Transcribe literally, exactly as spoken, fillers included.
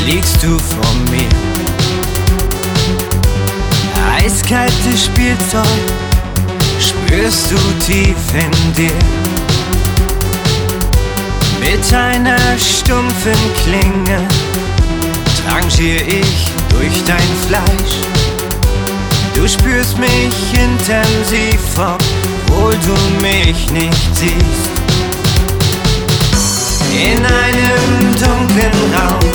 liegst du vor mir. Eiskaltes Spielzeug spürst du tief in dir. Mit einer stumpfen Klinge trangier ich durch dein Fleisch. Du spürst mich intensiv, obwohl du mich nicht siehst. In einem dunklen Raum